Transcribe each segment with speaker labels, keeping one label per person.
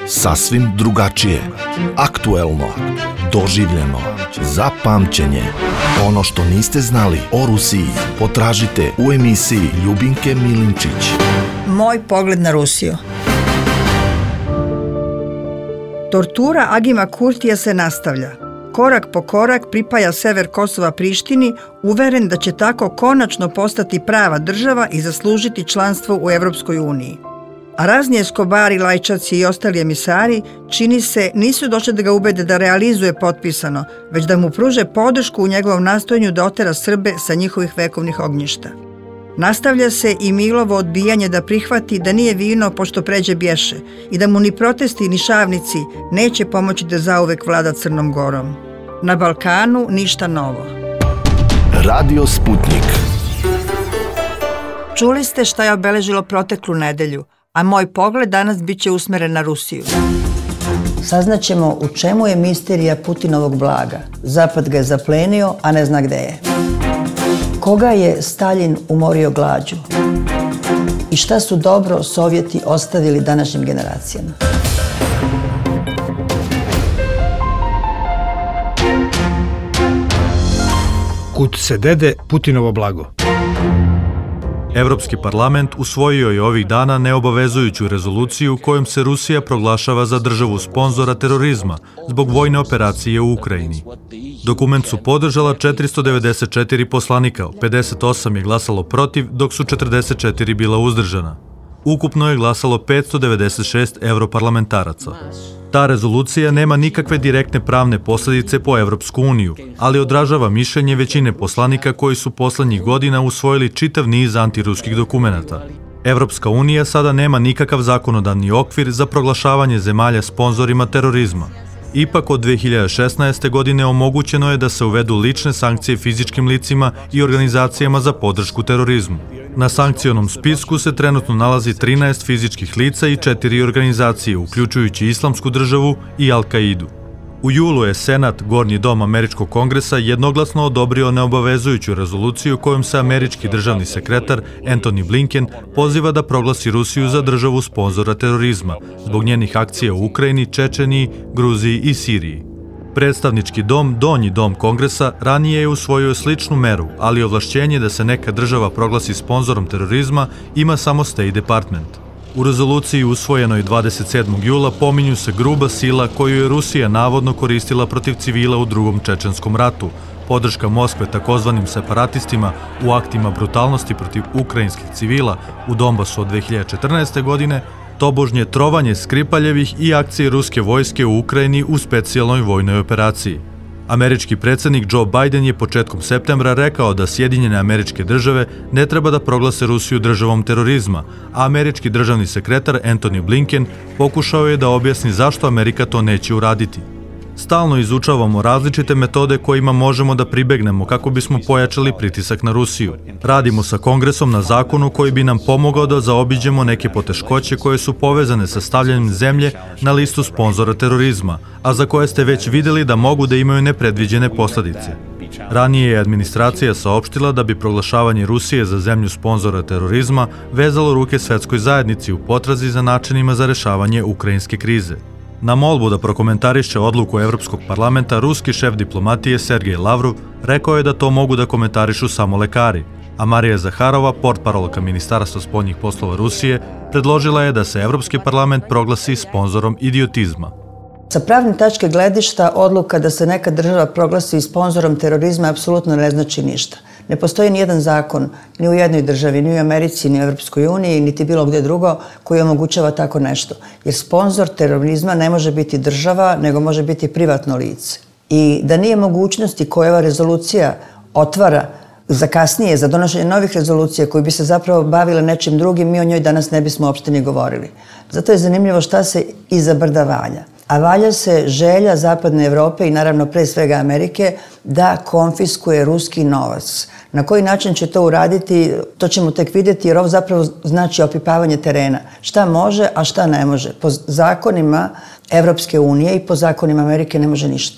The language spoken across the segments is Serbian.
Speaker 1: Sasvim drugačije, aktuelno, doživljeno, za pamćenje. Ono što niste znali o Rusiji potražite u emisiji Ljubinke Milinčić.
Speaker 2: Moj pogled na Rusiju. Tortura Agima Kurtija se nastavlja. Korak po korak pripaja sever Kosova Prištini, uveren da će tako konačno postati prava država i zaslužiti članstvo u Evropskoj uniji. A razni Eskobari, Lajčaci i ostali emisari, čini se, nisu došli da ga ubede da realizuje potpisano, već da mu pruže podršku u njegovom nastojanju da otera Srbe sa njihovih vekovnih ognjišta. Nastavlja se i Milovo odbijanje da prihvati da nije vino pošto pređe bješe i da mu ni protesti ni šavnici neće pomoći da zauvek vlada Crnom Gorom. Na Balkanu ništa novo.
Speaker 1: Radio Sputnik.
Speaker 2: Čuli ste šta je obeležilo proteklu nedelju, a moj pogled danas bit će usmeren na Rusiju. Saznaćemo u čemu je misterija Putinovog blaga. Zapad ga je zaplenio, a ne zna gde je. Koga je Staljin umorio glađu? I šta su dobro Sovjeti ostavili današnjim generacijama?
Speaker 3: Kud se dede Putinovo blago.
Speaker 4: Evropski parlament usvojio je ovih dana neobavezujuću rezoluciju kojom se Rusija proglašava za državu sponzora terorizma zbog vojne operacije u Ukrajini. Dokument su podržala 494 poslanika, 58 je glasalo protiv, dok su 44 bila uzdržana. Ukupno je glasalo 596 europarlamentaraca. Ta rezolucija nema nikakve direktne pravne posljedice po Evropsku uniju, ali odražava mišljenje većine poslanika koji su poslednjih godina usvojili čitav niz antiruskih dokumenata. Evropska unija sada nema nikakav zakonodavni okvir za proglašavanje zemalja sponzorima terorizma. Ipak od 2016. godine omogućeno je da se uvedu lične sankcije fizičkim licima i organizacijama za podršku terorizmu. Na sankcionom spisku se trenutno nalazi 13 fizičkih lica i 4 organizacije, uključujući Islamsku državu i Al-Kaidu. U julu je Senat, Gornji dom Američkog kongresa, jednoglasno odobrio neobavezujuću rezoluciju kojom se američki državni sekretar Antony Blinken poziva da proglasi Rusiju za državu sponzora terorizma zbog njenih akcija u Ukrajini, Čečeniji, Gruziji i Siriji. Predstavnički dom, Donji dom kongresa, ranije je usvojio sličnu meru, ali ovlašćenje da se neka država proglasi sponzorom terorizma ima samo State Department. U rezoluciji usvojenoj 27. jula pominju se gruba sila koju je Rusija navodno koristila protiv civila u Drugom čečenskom ratu, podrška Moskve takozvanim separatistima u aktima brutalnosti protiv ukrajinskih civila u Donbasu od 2014. godine, tobožnje trovanje Skripaljevih i akcije ruske vojske u Ukrajini u specijalnoj vojnoj operaciji. Američki predsjednik Joe Biden je početkom septembra rekao da Sjedinjene Američke Države ne treba da proglase Rusiju državom terorizma, a američki državni sekretar Antony Blinken pokušao je da objasni zašto Amerika to neće uraditi. Stalno izučavamo različite metode kojima možemo da pribegnemo kako bismo pojačali pritisak na Rusiju. Radimo sa Kongresom na zakonu koji bi nam pomogao da zaobiđemo neke poteškoće koje su povezane sa stavljanjem zemlje na listu sponzora terorizma, a za koje ste već videli da mogu da imaju nepredviđene posledice. Ranije je administracija saopštila da bi proglašavanje Rusije za zemlju sponzora terorizma vezalo ruke svetskoj zajednici u potrazi za načinima za rešavanje ukrajinske krize. Na molbu da prokomentariše odluku Evropskog parlamenta, ruski šef diplomatije Sergej Lavrov rekao je da to mogu da komentarišu samo lekari, a Marija Zaharova, portparolka Ministarstva spoljnih poslova Rusije, predložila je da se Evropski parlament proglasi sponzorom idiotizma.
Speaker 2: Sa pravne tačke gledišta, odluka da se neka država proglasi sponzorom terorizma apsolutno ne znači ništa. Ne postoji nijedan zakon, ni u jednoj državi, ni u Americi, ni u Evropskoj uniji, niti bilo gde drugo, koji omogućava tako nešto. Jer sponzor terorizma ne može biti država, nego može biti privatno lice. I da nije mogućnosti koje ova rezolucija otvara za kasnije, za donošenje novih rezolucija koji bi se zapravo bavile nečim drugim, mi o njoj danas ne bismo uopšte ni govorili. Zato je zanimljivo šta se iza brda valja. A valja se želja Zapadne Evrope i naravno pre svega Amerike da konfiskuje ruski novac. Na koji način će to uraditi, to ćemo tek vidjeti jer ovo zapravo znači opipavanje terena. Šta može, a šta ne može. Po zakonima Evropske unije i po zakonima Amerike ne može ništa.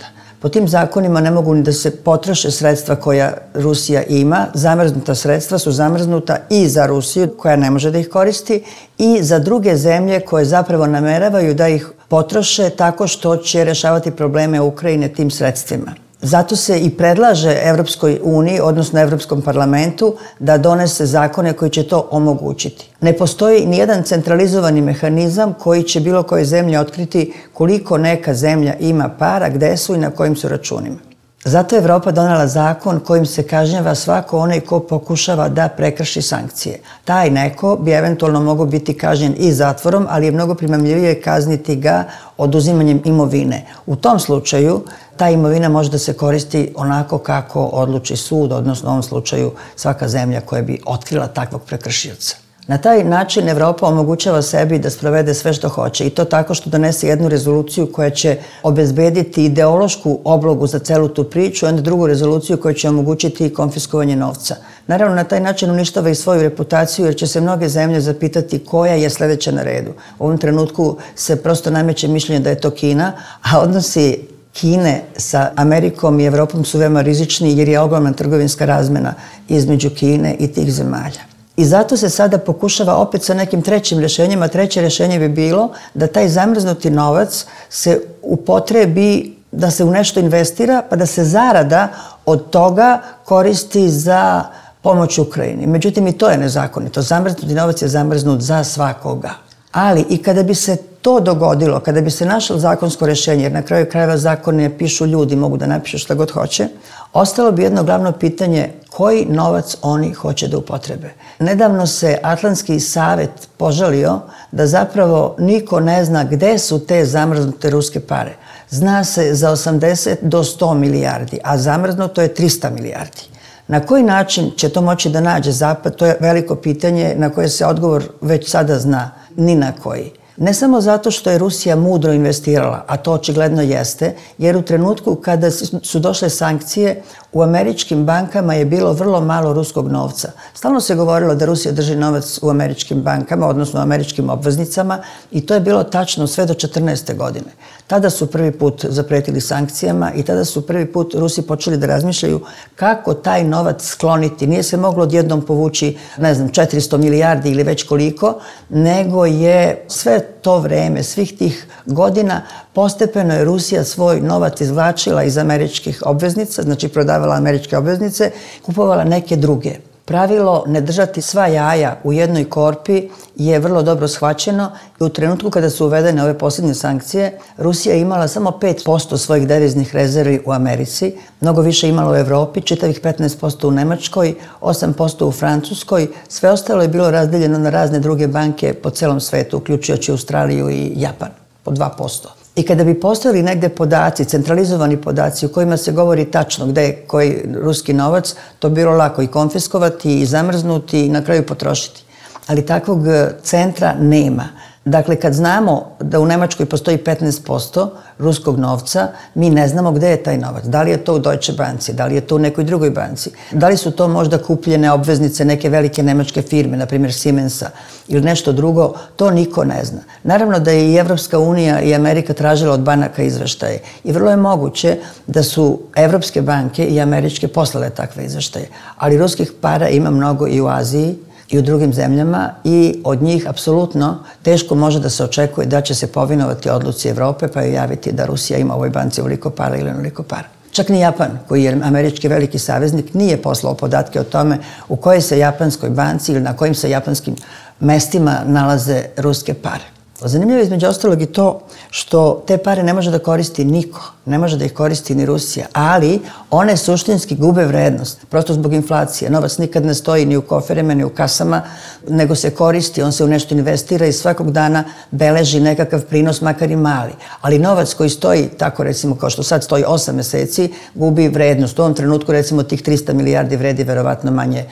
Speaker 2: Po tim zakonima ne mogu ni da se potroše sredstva koja Rusija ima. Zamrznuta sredstva su zamrznuta i za Rusiju, koja ne može da ih koristi, i za druge zemlje koje zapravo nameravaju da ih potroše tako što će rešavati probleme Ukrajine tim sredstvima. Zato se i predlaže Evropskoj uniji, odnosno Evropskom parlamentu, da donese zakone koji će to omogućiti. Ne postoji nijedan centralizovani mehanizam koji će bilo koje zemlje otkriti koliko neka zemlja ima para, gde su i na kojim su računima. Zato je Evropa donela zakon kojim se kažnjava svako onaj ko pokušava da prekrši sankcije. Taj neko bi eventualno mogao biti kažnjen i zatvorom, ali je mnogo primamljivije kazniti ga oduzimanjem imovine. U tom slučaju ta imovina može da se koristi onako kako odluči sud, odnosno u ovom slučaju svaka zemlja koja bi otkrila takvog prekršioca. Na taj način Evropa omogućava sebi da sprovede sve što hoće i to tako što donese jednu rezoluciju koja će obezbediti ideološku oblogu za celu tu priču i onda drugu rezoluciju koja će omogućiti konfiskovanje novca. Naravno, na taj način uništava i svoju reputaciju jer će se mnoge zemlje zapitati koja je sledeća na redu. U ovom trenutku se prosto nameće mišljenje da je to Kina, a odnosi Kine sa Amerikom i Evropom su veoma rizični jer je ogromna trgovinska razmena između Kine i tih zemalja. I zato se sada pokušava opet sa nekim trećim rešenjem, a treće rešenje bi bilo da taj zamrznuti novac se upotrebi, da se u nešto investira, pa da se zarada od toga koristi za pomoć Ukrajini. Međutim, i to je nezakonito. Zamrznuti novac je zamrznut za svakoga. Ali i kada bi se to dogodilo, kada bi se našlo zakonsko rešenje, jer na kraju krajeva zakone pišu ljudi, mogu da napišu šta god hoće, ostalo bi jedno glavno pitanje koji novac oni hoće da upotrebe. Nedavno se Atlantski savet požalio da zapravo niko ne zna gde su te zamrznute ruske pare. Zna se za 80 do 100 milijardi, a zamrznuto je 300 milijardi. Na koji način će to moći da nađe Zapad, to je veliko pitanje na koje se odgovor već sada zna, ni na koji. Ne samo zato što je Rusija mudro investirala, a to očigledno jeste, jer u trenutku kada su došle sankcije, u američkim bankama je bilo vrlo malo ruskog novca. Stalno se govorilo da Rusija drži novac u američkim bankama, odnosno u američkim obveznicama, i to je bilo tačno sve do 2014. godine. Tada su prvi put zapretili sankcijama i tada su prvi put Rusi počeli da razmišljaju kako taj novac skloniti. Nije se moglo odjednom povući, 400 milijardi ili već koliko, nego je sve to vreme, svih tih godina, postepeno je Rusija svoj novac izvlačila iz američkih obveznica, znači prodavala američke obveznice, kupovala neke druge. Pravilo ne držati sva jaja u jednoj korpi je vrlo dobro shvaćeno i u trenutku kada su uvedene ove posljednje sankcije, Rusija je imala samo 5% svojih deviznih rezervi u Americi, mnogo više imala u Evropi, čitavih 15% u Nemačkoj, 8% u Francuskoj, sve ostalo je bilo razdeljeno na razne druge banke po celom svetu, uključujući Australiju i Japan, po 2%. I kada bi postojali negde podaci, centralizovani podaci u kojima se govori tačno gde je koji ruski novac, to bi bilo lako i konfiskovati i zamrznuti i na kraju potrošiti. Ali takvog centra nema. Dakle, kad znamo da u Nemačkoj postoji 15% ruskog novca, mi ne znamo gde je taj novac. Da li je to u Deutsche Banci, da li je to u nekoj drugoj banci, da li su to možda kupljene obveznice neke velike nemačke firme, na primjer Siemensa ili nešto drugo, to niko ne zna. Naravno da je i Evropska unija i Amerika tražila od banaka izveštaje i vrlo je moguće da su evropske banke i američke poslale takve izveštaje, ali ruskih para ima mnogo i u Aziji i u drugim zemljama i od njih apsolutno teško može da se očekuje da će se povinovati odluci Evrope pa joj javiti da Rusija ima u ovoj banci ovoliko para ili onoliko para. Čak ni Japan, koji je američki veliki saveznik, nije poslao podatke o tome u kojoj se japanskoj banci ili na kojim se japanskim mestima nalaze ruske pare. Zanimljivo je između ostalog i to što te pare ne može da koristi niko, ne može da ih koristi ni Rusija, ali one suštinski gube vrednost, prosto zbog inflacije. Novac nikad ne stoji ni u koferima, ni u kasama, nego se koristi, on se u nešto investira i svakog dana beleži nekakav prinos, makar i mali. Ali novac koji stoji, tako recimo kao što sad stoji 8 meseci, gubi vrednost. U ovom trenutku recimo tih 300 milijardi vredi verovatno manje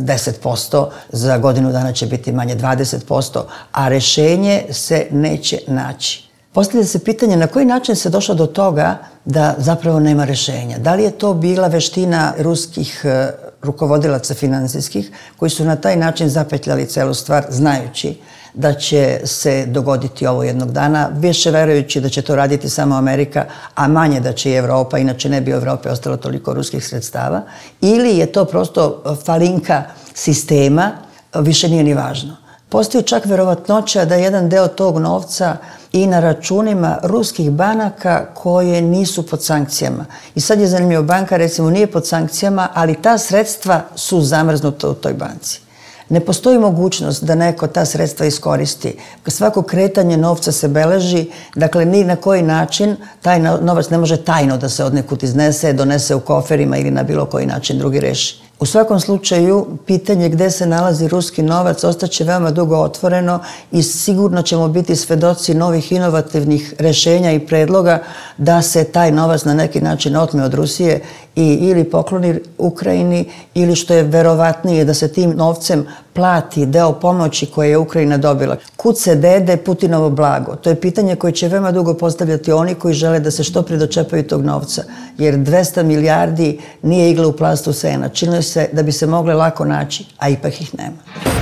Speaker 2: 10%, za godinu dana će biti manje 20%, a rešenje se neće naći. Postavlja se pitanje na koji način se došlo do toga da zapravo nema rešenja. Da li je to bila veština ruskih rukovodilaca finansijskih koji su na taj način zapetljali celu stvar znajući da će se dogoditi ovo jednog dana, više verujući da će to raditi samo Amerika, a manje da će i Evropa, inače ne bi u Evropi ostalo toliko ruskih sredstava, ili je to prosto falinka sistema, više nije ni važno. Postoji čak verovatnoća da jedan deo tog novca i na računima ruskih banaka koje nisu pod sankcijama. I sad je zanimljivo, banka recimo nije pod sankcijama, ali ta sredstva su zamrznuta u toj banci. Ne postoji mogućnost da neko ta sredstva iskoristi. Svako kretanje novca se beleži, dakle ni na koji način taj novac ne može tajno da se odnekud iznese, donese u koferima ili na bilo koji način drugi reši. U svakom slučaju, pitanje gde se nalazi ruski novac ostaće veoma dugo otvoreno i sigurno ćemo biti svedoci novih inovativnih rešenja i predloga da se taj novac na neki način otme od Rusije i ili pokloni Ukrajini ili što je verovatnije da se tim novcem plati deo pomoći koje je Ukrajina dobila. Kud se dede Putinovo blago? To je pitanje koje će veoma dugo postavljati oni koji žele da se što pre dočepaju tog novca. Jer 200 milijardi nije igla u plastu sena. Čini se da bi se mogle lako naći, a ipak ih nema.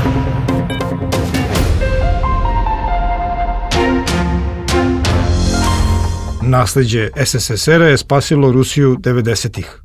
Speaker 3: Nasleđe SSSR-a je spasilo Rusiju 90-ih.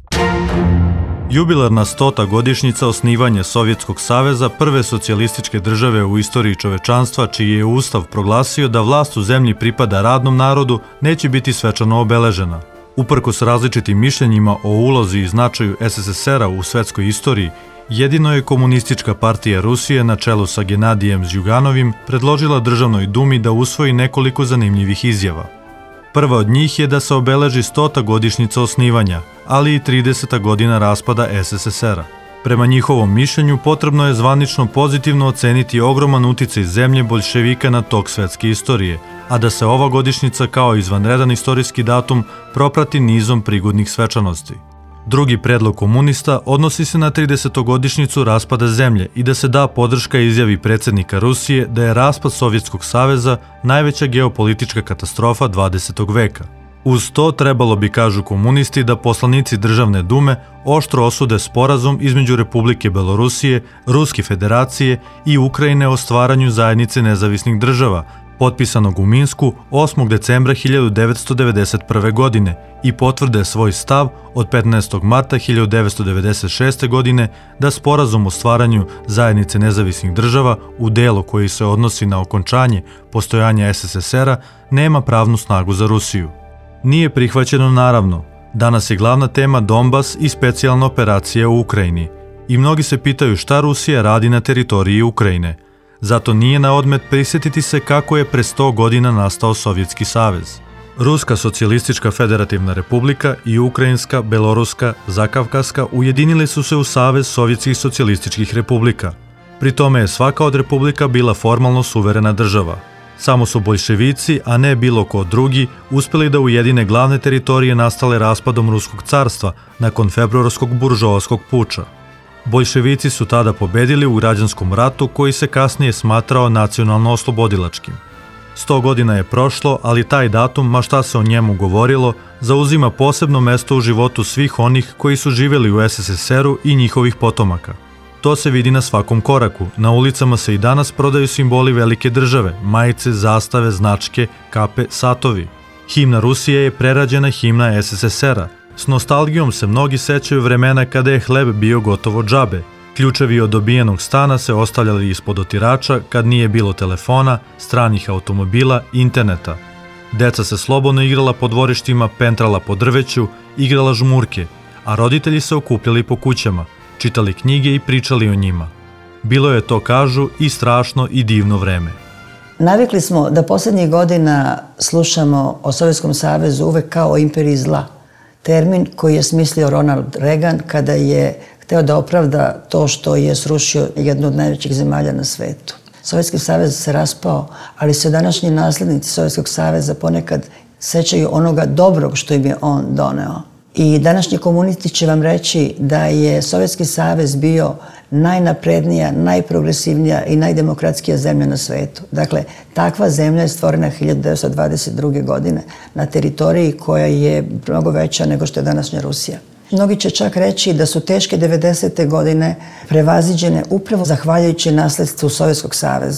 Speaker 4: Jubilarna 100. godišnjica osnivanja Sovjetskog saveza, prve socijalističke države u istoriji čovečanstva, čiji je ustav proglasio da vlast u zemlji pripada radnom narodu, neće biti svečano obeležena. Uprkos različitim mišljenjima o ulozi i značaju SSSR-a u svetskoj istoriji, jedino je Komunistička partija Rusije na čelu sa Genadijem Zjuganovim predložila Državnoj dumi da usvoji nekoliko zanimljivih izjava. Prva od njih je da se obeleži 100. godišnjica osnivanja, ali i 30. godina raspada SSSR-a. Prema njihovom mišljenju potrebno je zvanično pozitivno oceniti ogroman uticaj zemlje boljševika na tok svetske istorije, a da se ova godišnjica kao izvanredan istorijski datum proprati nizom prigodnih svečanosti. Drugi predlog komunista odnosi se na 30. raspada zemlje i da se da podrška izjavi predsjednika Rusije da je raspad Sovjetskog saveza najveća geopolitička katastrofa 20. veka. Uz to trebalo bi, kažu komunisti, da poslanici Državne dume oštro osude sporazum između Republike Belorusije, Ruske federacije i Ukrajine o stvaranju zajednice nezavisnih država, potpisanog u Minsku 8. decembra 1991. godine i potvrde svoj stav od 15. marta 1996. godine da sporazum o stvaranju zajednice nezavisnih država u delu koji se odnosi na okončanje postojanja SSSR-a nema pravnu snagu za Rusiju. Nije prihvaćeno naravno. Danas je glavna tema Donbas i specijalna operacija u Ukrajini. I mnogi se pitaju šta Rusija radi na teritoriji Ukrajine. Zato nije na odmet prisjetiti se kako je pre 100 godina nastao Sovjetski savez. Ruska socijalistička federativna republika i Ukrajinska, Beloruska, Zakavkaska ujedinili su se u Savez sovjetskih socijalističkih republika. Pri tome je svaka od republika bila formalno suverena država. Samo su boljševici, a ne bilo ko drugi, uspjeli da ujedine glavne teritorije nastale raspadom Ruskog carstva nakon februarskog buržoaskog puča. Boljševici su tada pobedili u građanskom ratu koji se kasnije smatrao nacionalno-oslobodilačkim. 100 godina je prošlo, ali taj datum, ma šta se o njemu govorilo, zauzima posebno mesto u životu svih onih koji su živjeli u SSSR-u i njihovih potomaka. To se vidi na svakom koraku. Na ulicama se i danas prodaju simboli velike države, majice, zastave, značke, kape, satovi. Himna Rusije je prerađena himna SSSR-a. S nostalgijom se mnogi sećaju vremena kada je hleb bio gotovo džabe. Ključevi od dobijenog stana se ostavljali ispod otirača kad nije bilo telefona, stranih automobila, interneta. Deca se slobodno igrala po dvorištima, pentrala po drveću, igrala žmurke, a roditelji se okupljali po kućama, čitali knjige i pričali o njima. Bilo je to, kažu, i strašno i divno vreme.
Speaker 2: Navikli smo da posljednjih godina slušamo o Sovjetskom savezu uvek kao o imperiji zla. Termin koji je smislio Ronald Reagan kada je hteo da opravda to što je srušio jednu od najvećih zemalja na svetu. Sovjetski savez se raspao, ali se današnji naslednici Sovjetskog saveza ponekad sećaju onoga dobrog što im je on doneo. I današnji komunisti će vam reći da je Sovjetski savez bio najnaprednija, najprogresivnija i najdemokratskija zemlja na svetu. Dakle, takva zemlja je stvorena 1922. godine na teritoriji koja je mnogo veća nego što je današnja Rusija. Mnogi će čak reći da su teške 90. godine prevaziđene upravo zahvaljujući nasledstvu Sovjetskog saveza.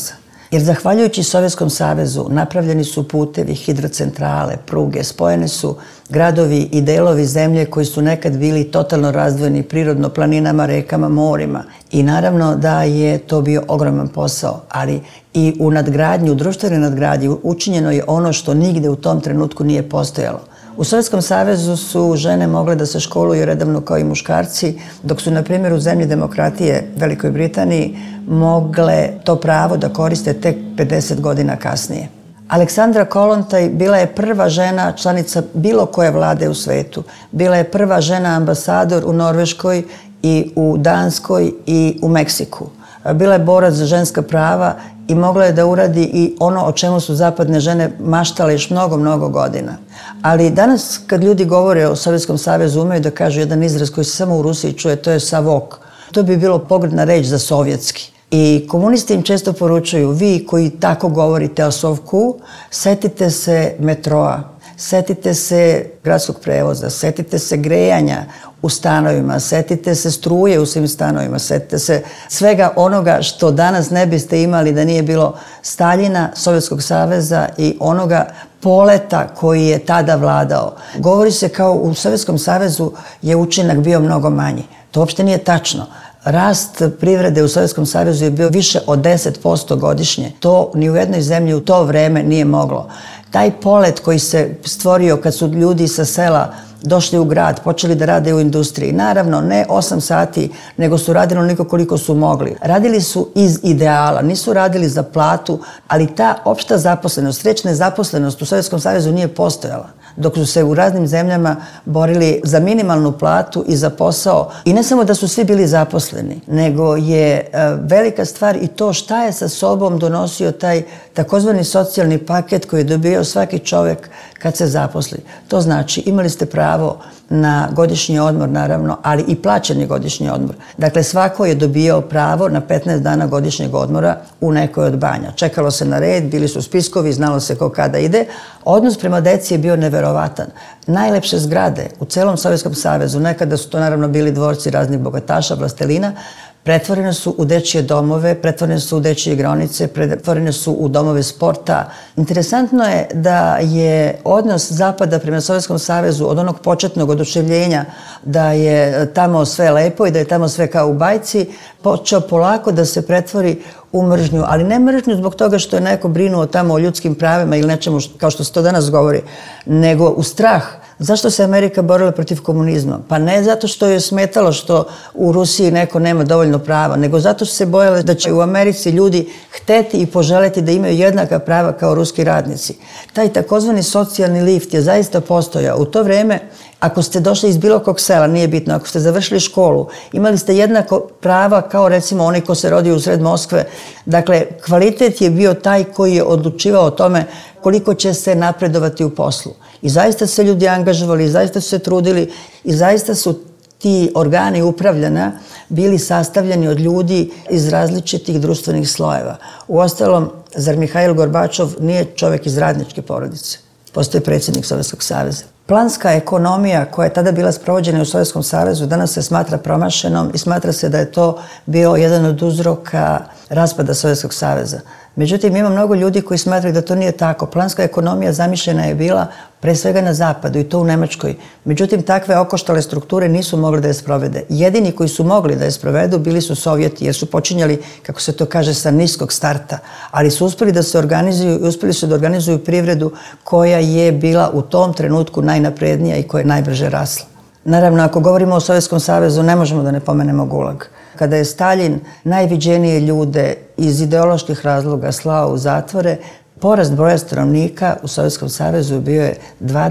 Speaker 2: Jer zahvaljujući Sovjetskom savezu napravljeni su putevi, hidrocentrale, pruge, spojene su gradovi i delovi zemlje koji su nekad bili totalno razdvojeni prirodno planinama, rekama, morima. I naravno da je to bio ogroman posao, ali i u nadgradnji, u društvenoj nadgradnji učinjeno je ono što nigde u tom trenutku nije postojalo. U Sovjetskom savezu su žene mogle da se školuju redovno kao i muškarci, dok su, na primjer, u zemlji demokratije, Velikoj Britaniji, mogle to pravo da koriste tek 50 godina kasnije. Aleksandra Kollontaj bila je prva žena članica bilo koje vlade u svetu. Bila je prva žena ambasador u Norveškoj i u Danskoj i u Meksiku. Bila je borac za ženska prava i mogla je da uradi i ono o čemu su zapadne žene maštale još mnogo, mnogo godina. Ali danas kad ljudi govore o Sovjetskom savezu umeju da kažu jedan izraz koji se samo u Rusiji čuje, to je savok. To bi bilo pogrdna reč za sovjetski. I komunisti im često poručuju, vi koji tako govorite o Sovku, setite se metroa, setite se gradskog prevoza, setite se grejanja u stanovima, setite se struje u svim stanovima, setite se svega onoga što danas ne biste imali da nije bilo Staljina, Sovjetskog saveza i onoga poleta koji je tada vladao. Govori se kao u Sovjetskom savezu je učinak bio mnogo manji. To uopšte nije tačno. Rast privrede u Sovjetskom savezu je bio više od 10% godišnje. To ni u jednoj zemlji u to vreme nije moglo. Taj polet koji se stvorio kad su ljudi sa sela došli u grad, počeli da rade u industriji. Naravno, ne 8 sati, nego su radili onoliko koliko su mogli. Radili su iz ideala, nisu radili za platu, ali ta opšta zaposlenost, srećna zaposlenost u Sovjetskom savezu nije postojala. Dok su se u raznim zemljama borili za minimalnu platu i za posao. I ne samo da su svi bili zaposleni, nego je velika stvar i to šta je sa sobom donosio taj takozvani socijalni paket koji je dobio svaki čovjek kad se zaposli. To znači imali ste pravo na godišnji odmor, naravno, ali i plaćeni godišnji odmor. Dakle, svako je dobio pravo na 15 dana godišnjeg odmora u nekoj od banja. Čekalo se na red, bili su spiskovi, znalo se ko kada ide. Odnos prema deci je bio neverovatan. Najlepše zgrade u celom Sovjetskom savezu, nekada su to naravno bili dvorci raznih bogataša, vlastelina, pretvorene su u dečije domove, pretvorene su u dečije igraonice, pretvorene su u domove sporta. Interesantno je da je odnos Zapada prema Sovjetskom savezu od onog početnog oduševljenja da je tamo sve lepo i da je tamo sve kao u bajci, počeo polako da se pretvori u mržnju, ali ne mržnju zbog toga što je neko brinuo tamo o ljudskim pravima ili nečemu kao što se to danas govori, nego u strah. Zašto se Amerika borila protiv komunizma? Pa ne zato što je smetalo što u Rusiji neko nema dovoljno prava, nego zato što se bojala da će u Americi ljudi hteti i poželeti da imaju jednaka prava kao ruski radnici. Taj takozvani socijalni lift je zaista postojao. U to vreme, ako ste došli iz bilo kog sela, nije bitno, ako ste završili školu, imali ste jednako prava kao recimo onaj ko se rodio u sred Moskve. Dakle, kvalitet je bio taj koji je odlučivao o tome koliko će se napredovati u poslu. I zaista se ljudi angažovali, i zaista su se trudili i zaista su ti organi upravljanja bili sastavljeni od ljudi iz različitih društvenih slojeva. Uostalom, zar Mihail Gorbačov nije čovjek iz radničke porodice? Postoji predsjednik Sovjetskog saveza. Planska ekonomija koja je tada bila sprovođena u Sovjetskom savezu danas se smatra promašenom i smatra se da je to bio jedan od uzroka raspada Sovjetskog saveza. Međutim, ima mnogo ljudi koji smatraju da to nije tako. Planska ekonomija zamišljena je bila pre svega na zapadu i to u Nemačkoj. Međutim, takve okoštale strukture nisu mogli da je sprovede. Jedini koji su mogli da je sprovedu bili su Sovjeti, jer su počinjali, kako se to kaže, sa niskog starta. Ali su uspeli da se organizuju i uspeli su da organizuju privredu koja je bila u tom trenutku najnaprednija i koja je najbrže rasla. Naravno, ako govorimo o Sovjetskom savezu, ne možemo da ne pomenemo Gulag. Kada je Staljin najviđenije ljude iz ideoloških razloga slao u zatvore, porast broja stanovnika u Sovjetskom savezu bio je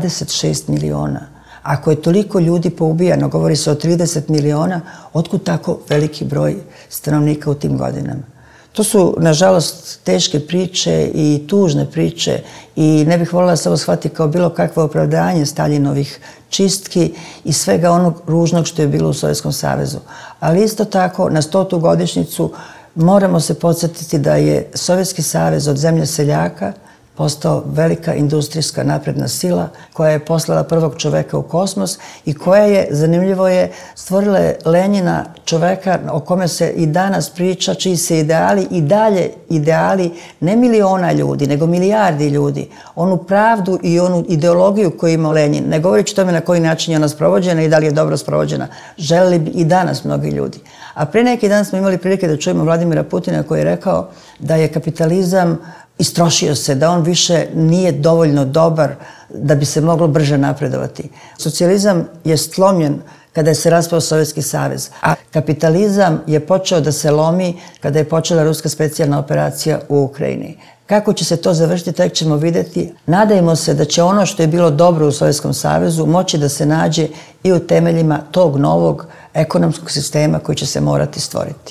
Speaker 2: 26 miliona. Ako je toliko ljudi poubijano, govori se o 30 miliona, otkud tako veliki broj stanovnika u tim godinama? To su, nažalost, teške priče i tužne priče i ne bih voljela se ovo shvatiti kao bilo kakvo opravdanje Staljinovih čistki i svega onog ružnog što je bilo u Sovjetskom savezu. Ali isto tako, na 100. godišnjicu moramo se podsjetiti da je Sovjetski savez od zemlje seljaka postao velika industrijska napredna sila koja je poslala prvog čoveka u kosmos i koja je, zanimljivo je, stvorila Lenjina, čoveka o kome se i danas priča, čiji se ideali i dalje ideali ne miliona ljudi, nego milijardi ljudi. Onu pravdu i onu ideologiju koju ima Lenjin, ne govoreći tome na koji način je ona sprovođena i da li je dobro sprovođena, želeli bi i danas mnogi ljudi. A pre neki dan smo imali prilike da čujemo Vladimira Putina koji je rekao da je kapitalizam istrošio se, da on više nije dovoljno dobar da bi se moglo brže napredovati. Socijalizam je slomljen kada je se raspao Sovjetski savez, a kapitalizam je počeo da se lomi kada je počela ruska specijalna operacija u Ukrajini. Kako će se to završiti, tek ćemo vidjeti. Nadajmo se da će ono što je bilo dobro u Sovjetskom savezu moći da se nađe i u temeljima tog novog ekonomskog sistema koji će se morati stvoriti.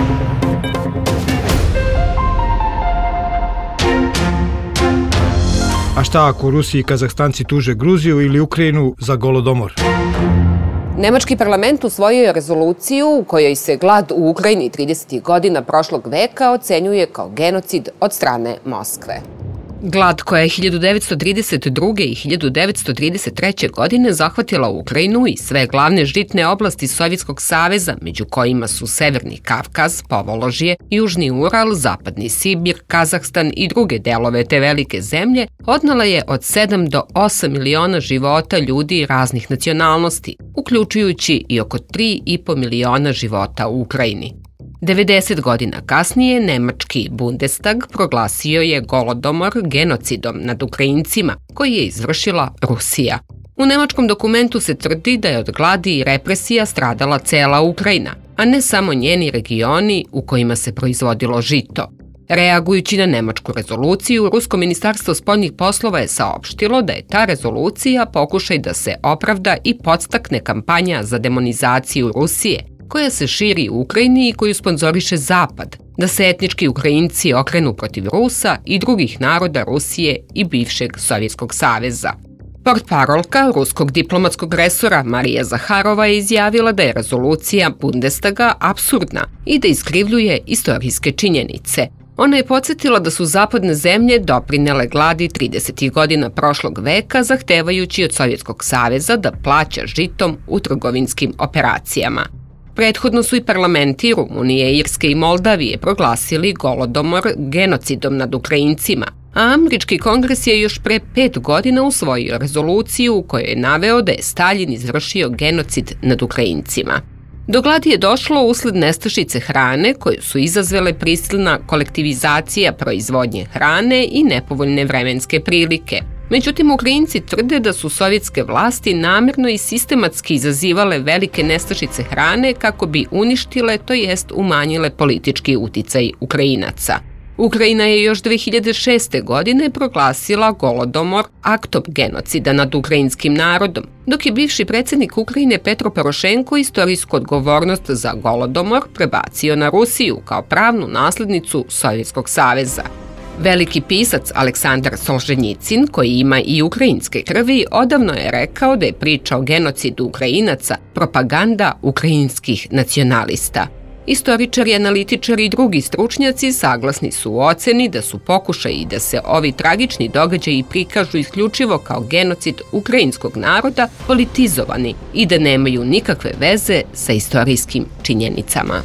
Speaker 3: A šta ako Rusi i Kazahstanci tuže Gruziju ili Ukrajinu za golodomor?
Speaker 5: Nemački parlament usvojio je rezoluciju u kojoj se glad u Ukrajini 30. godina prošlog veka ocenjuje kao genocid od strane Moskve. Glad koja je 1932. i 1933. godine zahvatila Ukrajinu i sve glavne žitne oblasti Sovjetskog saveza, među kojima su Severni Kavkaz, Povoložje, Južni Ural, Zapadni Sibir, Kazahstan i druge delove te velike zemlje, odnela je od 7 do 8 miliona života ljudi raznih nacionalnosti, uključujući i oko 3,5 miliona života u Ukrajini. 90 godina kasnije, nemački Bundestag proglasio je golodomor genocidom nad Ukrajincima, koji je izvršila Rusija. U nemačkom dokumentu se tvrdi da je od gladi i represija stradala cela Ukrajina, a ne samo njeni regioni u kojima se proizvodilo žito. Reagujući na nemačku rezoluciju, Rusko ministarstvo spoljnih poslova je saopštilo da je ta rezolucija pokušaj da se opravda i podstakne kampanja za demonizaciju Rusije, koja se širi u Ukrajini i koju sponzoriše Zapad, da se etnički Ukrajinci okrenu protiv Rusa i drugih naroda Rusije i bivšeg Sovjetskog saveza. Portparolka ruskog diplomatskog resora Marija Zaharova je izjavila da je rezolucija Bundestaga apsurdna i da iskrivljuje istorijske činjenice. Ona je podsjetila da su zapadne zemlje doprinele gladi 30. godina prošlog veka, zahtevajući od Sovjetskog saveza da plaća žitom u trgovinskim operacijama. Prethodno su i parlamenti Rumunije, Irske i Moldavije proglasili golodomor genocidom nad Ukrajincima, a američki kongres je još pre 5 godina usvojio rezoluciju u kojoj je naveo da je Staljin izvršio genocid nad Ukrajincima. Do gladi je došlo usled nestašice hrane koju su izazvele prisilna kolektivizacija proizvodnje hrane i nepovoljne vremenske prilike. Međutim, Ukrajinci tvrde da su sovjetske vlasti namerno i sistematski izazivale velike nestašice hrane kako bi uništile, to jest umanjile politički uticaj Ukrajinaca. Ukrajina je još 2006. godine proglasila golodomor aktom genocida nad ukrajinskim narodom, dok je bivši predsjednik Ukrajine Petro Porošenko istorijsku odgovornost za golodomor prebacio na Rusiju kao pravnu naslednicu Sovjetskog saveza. Veliki pisac Aleksandar Solženjicin, koji ima i ukrajinske krvi, odavno je rekao da je priča o genocidu Ukrajinaca propaganda ukrajinskih nacionalista. Istoričari, analitičari i drugi stručnjaci saglasni su u oceni da su pokušaji da se ovi tragični događaji prikažu isključivo kao genocid ukrajinskog naroda politizovani i da nemaju nikakve veze sa istorijskim činjenicama.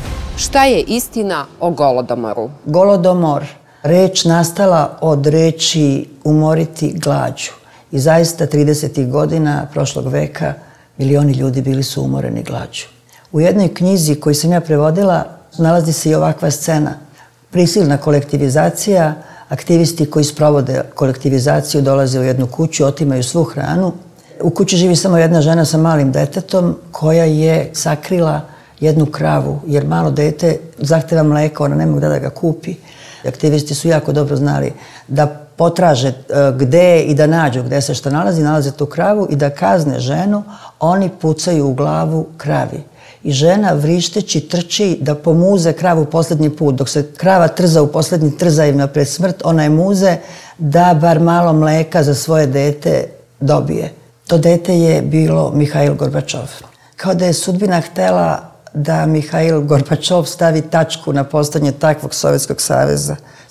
Speaker 5: Šta je istina o golodomoru?
Speaker 2: Golodomor, reč nastala od reči umoriti glađu. I zaista 30. godina prošlog veka milioni ljudi bili su umoreni glađu. U jednoj knjizi koju sam ja prevodila nalazi se i ovakva scena. Prisilna kolektivizacija, aktivisti koji sprovode kolektivizaciju dolaze u jednu kuću, otimaju svu hranu. U kući živi samo jedna žena sa malim detetom koja je sakrila jednu kravu, jer malo dete zahteva mleko, ona nema gde da ga kupi. Aktivisti su jako dobro znali da potraže gde i da nađu gde se što nalaze tu kravu i da kazne ženu, oni pucaju u glavu kravi. I žena vrišteći trči da pomuze kravu poslednji put. Dok se krava trza u poslednji trzajima pred smrt, ona je muze da bar malo mleka za svoje dete dobije. To dete je bilo Mihail Gorbačov. Kao da je sudbina htela da Mihail Gorbačov stavi tačku na postojanje takvog Sovjetskog saveza.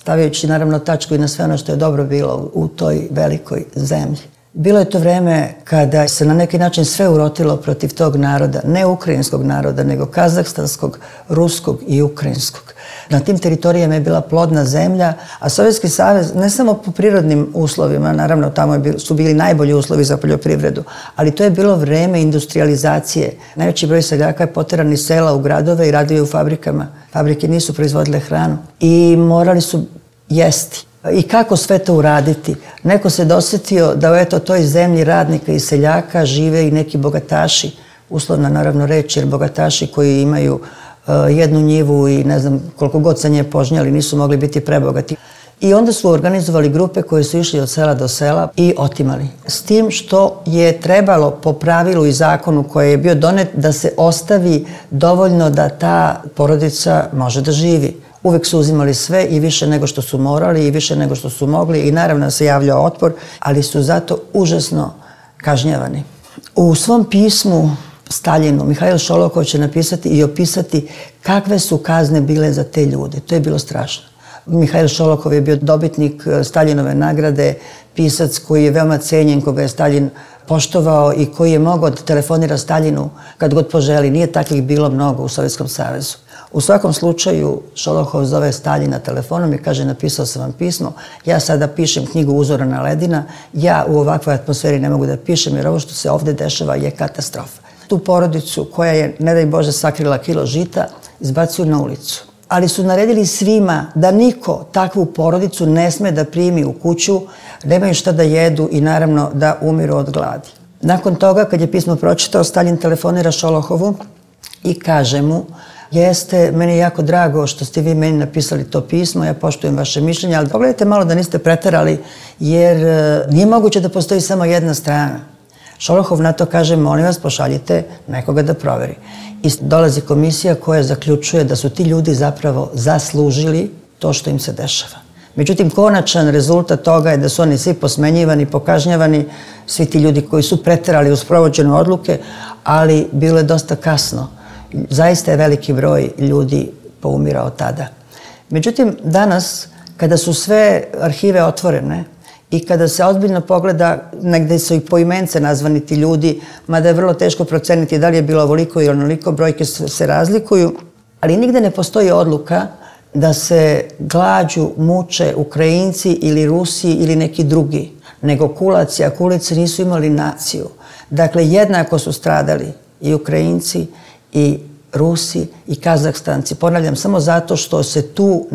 Speaker 2: stavljajući naravno tačku i na sve ono što je dobro bilo u toj velikoj zemlji. Bilo je to vreme kada se na neki način sve urotilo protiv tog naroda, ne ukrajinskog naroda, nego kazahstanskog, ruskog i ukrajinskog. Na tim teritorijama je bila plodna zemlja, a Sovjetski savez, ne samo po prirodnim uslovima, naravno tamo su bili najbolji uslovi za poljoprivredu, ali to je bilo vreme industrializacije. Najveći broj seljaka je poteran iz sela u gradove i radio u fabrikama. Fabrike nisu proizvodile hranu i morali su jesti. I kako sve to uraditi? Neko se dosjetio da u toj zemlji radnika i seljaka žive i neki bogataši, uslovna naravno reč, jer bogataši koji imaju jednu njivu i ne znam koliko god sa nje požnjali, nisu mogli biti prebogati. I onda su organizovali grupe koje su išli od sela do sela i otimali. S tim što je trebalo po pravilu i zakonu koji je bio donet da se ostavi dovoljno da ta porodica može da živi. Uvek su uzimali sve i više nego što su morali i više nego što su mogli i naravno se javljao otpor, ali su zato užasno kažnjavani. U svom pismu Staljinu Mihail Šolokov će napisati i opisati kakve su kazne bile za te ljude. To je bilo strašno. Mihail Šolokov je bio dobitnik Staljinove nagrade, pisac koji je veoma cenjen, koga je Staljin poštovao i koji je mogao da telefonira Staljinu kad god poželi. Nije takvih bilo mnogo u Sovjetskom savezu. U svakom slučaju Šolokov zove Staljina telefonom i kaže: napisao sam vam pismo, ja sada pišem knjigu Uzorana ledina, ja u ovakvoj atmosferi ne mogu da pišem jer ovo što se ovde dešava je katastrofa. Tu porodicu koja je, ne daj Bože, sakrila kilo žita, izbacuju na ulicu. Ali su naredili svima da niko takvu porodicu ne sme da primi u kuću, nemaju šta da jedu i naravno da umiru od gladi. Nakon toga, kad je pismo pročitao, Staljin telefonira Šolokovu i kaže mu: jeste, meni je jako drago što ste vi meni napisali to pismo, ja poštujem vaše mišljenje, ali pogledajte malo da niste preterali, jer nije moguće da postoji samo jedna strana. Šolokov na to kaže: molim vas, pošaljite nekoga da proveri. I dolazi komisija koja zaključuje da su ti ljudi zapravo zaslužili to što im se dešava. Međutim, konačan rezultat toga je da su oni svi posmenjivani, pokažnjavani, svi ti ljudi koji su preterali u sprovođenju odluke, ali bilo je dosta kasno. Zaista je veliki broj ljudi poumirao tada. Međutim, danas, kada su sve arhive otvorene i kada se ozbiljno pogleda, negde su i poimence nazvani ti ljudi, mada je vrlo teško proceniti da li je bilo ovoliko ili onoliko, brojke se razlikuju, ali nigde ne postoji odluka da se glađu, muče Ukrajinci ili Rusi ili neki drugi, nego kulaci, a kulici nisu imali naciju. Dakle, jednako su stradali i Ukrajinci i Rusi i Kazahstanci. Ponavljam, samo zato što se tu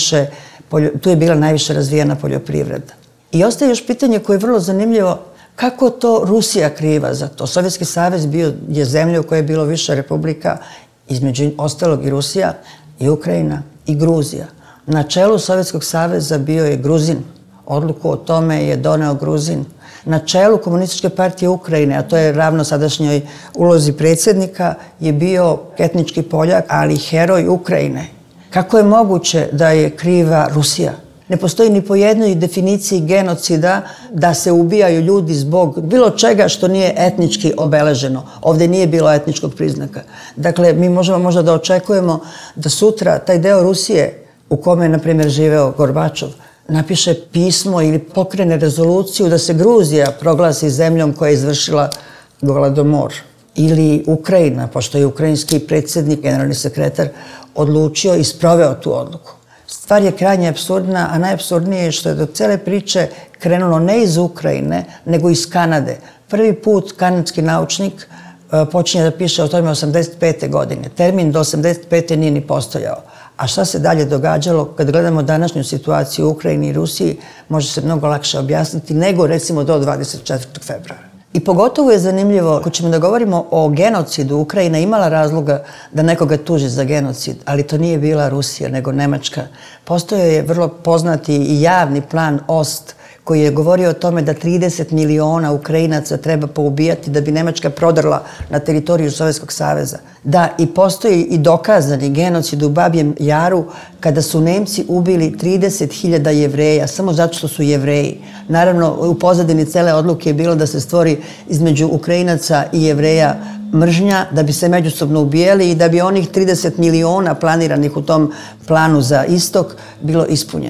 Speaker 2: je bila najviše razvijena poljoprivreda. I ostaje još pitanje koje je vrlo zanimljivo: kako to Rusija kriva za to? Sovjetski savez je zemlja u kojoj je bilo više republika, između ostalog i Rusija, i Ukrajina, i Gruzija. Na čelu Sovjetskog saveza bio je Gruzin. Odluku o tome je doneo Gruzin. Na čelu Komunističke partije Ukrajine, a to je ravno sadašnjoj ulozi predsjednika, je bio etnički Poljak, ali heroj Ukrajine. Kako je moguće da je kriva Rusija? Ne postoji ni po jednoj definiciji genocida da se ubijaju ljudi zbog bilo čega što nije etnički obeleženo. Ovdje nije bilo etničkog priznaka. Dakle, mi možemo možda da očekujemo da sutra taj deo Rusije u kome je, na primjer, živeo Gorbačov, napiše pismo ili pokrene rezoluciju da se Gruzija proglasi zemljom koja je izvršila Goladomor. Ili Ukrajina, pošto je ukrajinski predsjednik, generalni sekretar, odlučio i sproveo tu odluku. Stvar je krajnje apsurdna, a najapsurdnije je što je do cele priče krenulo ne iz Ukrajine, nego iz Kanade. Prvi put kanadski naučnik počinje da piše o tome 85. godine. Termin do 85. nije ni postojao. A šta se dalje događalo, kad gledamo današnju situaciju u Ukrajini i Rusiji, može se mnogo lakše objasniti nego recimo do 24. februara. I pogotovo je zanimljivo, ako ćemo da govorimo o genocidu, Ukrajina imala razloga da nekoga tuži za genocid, ali to nije bila Rusija, nego Nemačka. Postojao je vrlo poznati i javni plan Ost, koji je govorio o tome da 30 miliona Ukrajinaca treba poubijati da bi Nemačka prodrla na teritoriju Sovjetskog saveza. Da, i postoji i dokazani genocid u Babjem Jaru kada su Nemci ubili 30.000 Jevreja, samo zato što su Jevreji. Naravno, u pozadini cele odluke je bilo da se stvori između Ukrajinaca i Jevreja mržnja, da bi se međusobno ubijali i da bi onih 30 miliona planiranih u tom planu za istok bilo ispunjeno.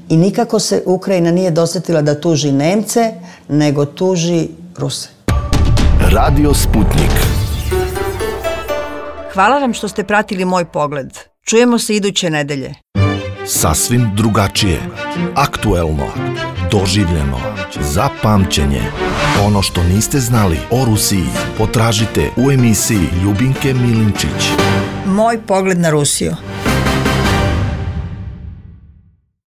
Speaker 2: I nikako se Ukrajina nije dosetila da tuži Nemce, nego tuži Ruse.
Speaker 1: Radio Sputnik.
Speaker 2: Hvala vam što ste pratili moj pogled. Čujemo se iduće nedelje.
Speaker 1: Sasvim drugačije, aktuelno, doživljeno, za pamćenje. Ono što niste znali o Rusiji potražite u emisiji Ljubinke Milinčić.
Speaker 2: Moj pogled na Rusiju.